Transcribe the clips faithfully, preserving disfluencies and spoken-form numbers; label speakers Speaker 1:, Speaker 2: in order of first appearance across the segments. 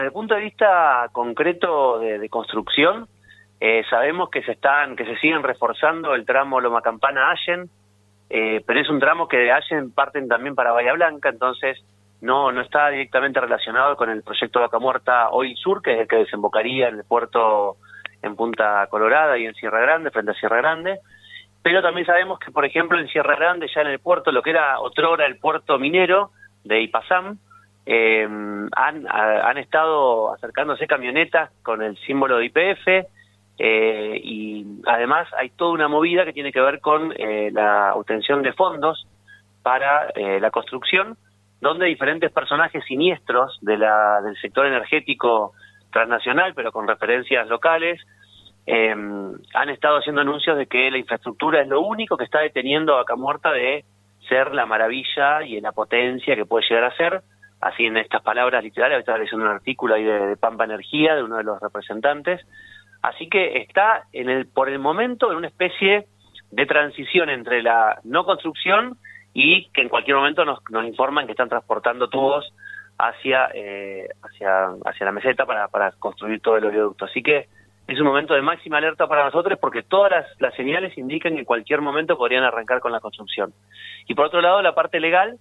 Speaker 1: Desde el punto de vista concreto de, de construcción, eh, sabemos que se están, que se siguen reforzando el tramo Loma Campana-Allen, eh, pero es un tramo que de Allen parten también para Bahía Blanca, entonces no, no está directamente relacionado con el proyecto Vaca Muerta Oil Sur, que es el que desembocaría en el puerto en Punta Colorada y en Sierra Grande, frente a Sierra Grande. Pero también sabemos que, por ejemplo, en Sierra Grande, ya en el puerto, lo que era otrora el puerto minero de Ipazam, eh, han, a, han estado acercándose camionetas con el símbolo de Y P F, eh, y además hay toda una movida que tiene que ver con eh, la obtención de fondos para eh, la construcción, donde diferentes personajes siniestros de la, del sector energético transnacional, pero con referencias locales, eh, han estado haciendo anuncios de que la infraestructura es lo único que está deteniendo a Vaca Muerta de ser la maravilla y la potencia que puede llegar a ser. Así, en estas palabras literales, estaba leyendo un artículo ahí de, de Pampa Energía, de uno de los representantes. Así que está en el, por el momento en una especie de transición entre la no construcción y que en cualquier momento nos, nos informan que están transportando tubos hacia eh, hacia hacia la meseta para, para construir todo el oleoducto. Así que es un momento de máxima alerta para nosotros porque todas las, las señales indican que en cualquier momento podrían arrancar con la construcción. Y por otro lado, la parte legal,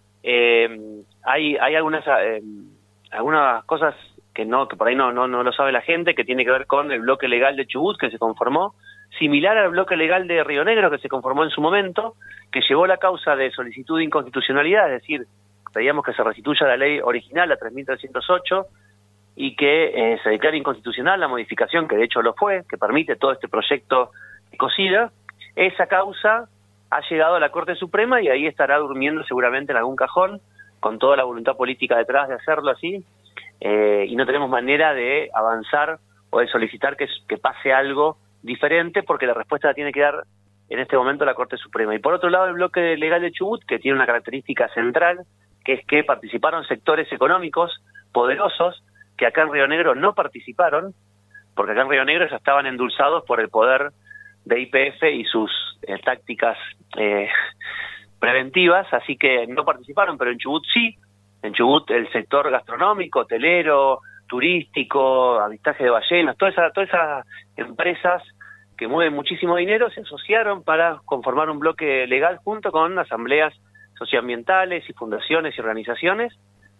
Speaker 1: eh, hay hay algunas eh, algunas cosas que no que por ahí no, no no lo sabe la gente, que tiene que ver con el bloque legal de Chubut que se conformó, similar al bloque legal de Río Negro que se conformó en su momento, que llevó la causa de solicitud de inconstitucionalidad, es decir, pedíamos que se restituya la ley original, la tres mil trescientos ocho, y que eh, se declare inconstitucional la modificación, que de hecho lo fue, que permite todo este proyecto Ecocida. Esa causa ha llegado a la Corte Suprema y ahí estará durmiendo seguramente en algún cajón, con toda la voluntad política detrás de hacerlo así, eh, y no tenemos manera de avanzar o de solicitar que, que pase algo diferente, porque la respuesta la tiene que dar en este momento la Corte Suprema. Y por otro lado, el bloque legal de Chubut, que tiene una característica central, que es que participaron sectores económicos poderosos que acá en Río Negro no participaron, porque acá en Río Negro ya estaban endulzados por el poder de Y P F y sus eh, tácticas eh, preventivas, así que no participaron, pero en Chubut sí. En Chubut el sector gastronómico, hotelero, turístico, avistaje de ballenas, todas esas, todas esas empresas que mueven muchísimo dinero se asociaron para conformar un bloque legal junto con asambleas socioambientales y fundaciones y organizaciones,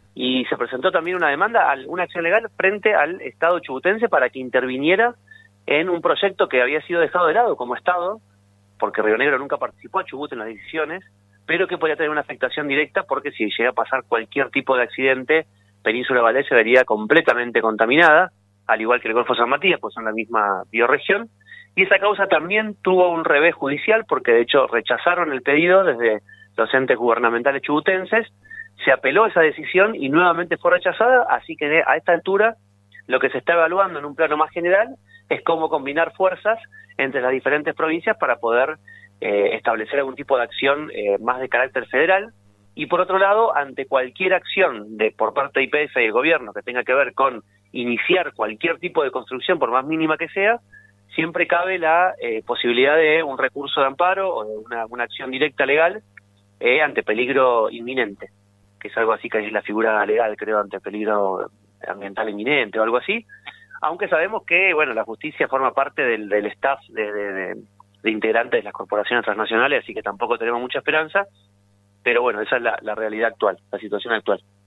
Speaker 1: y se presentó también una demanda, una acción legal frente al Estado chubutense para que interviniera en un proyecto que había sido dejado de lado como Estado, porque Río Negro nunca participó a Chubut en las decisiones, pero que podría tener una afectación directa porque si llega a pasar cualquier tipo de accidente, Península Valdés se vería completamente contaminada, al igual que el Golfo San Matías, pues son la misma bioregión, y esa causa también tuvo un revés judicial porque de hecho rechazaron el pedido desde los entes gubernamentales chubutenses, se apeló esa decisión y nuevamente fue rechazada, así que a esta altura lo que se está evaluando en un plano más general es cómo combinar fuerzas entre las diferentes provincias para poder eh, establecer algún tipo de acción eh, más de carácter federal. Y por otro lado, ante cualquier acción de por parte de Y P F y el gobierno que tenga que ver con iniciar cualquier tipo de construcción, por más mínima que sea, siempre cabe la eh, posibilidad de un recurso de amparo o de una, una acción directa legal eh, ante peligro inminente, que es algo así que es la figura legal, creo, ante peligro ambiental inminente o algo así, aunque sabemos que, bueno, la justicia forma parte del, del staff de, de, de, de integrantes de las corporaciones transnacionales, así que tampoco tenemos mucha esperanza, pero bueno, esa es la, la realidad actual, la situación actual.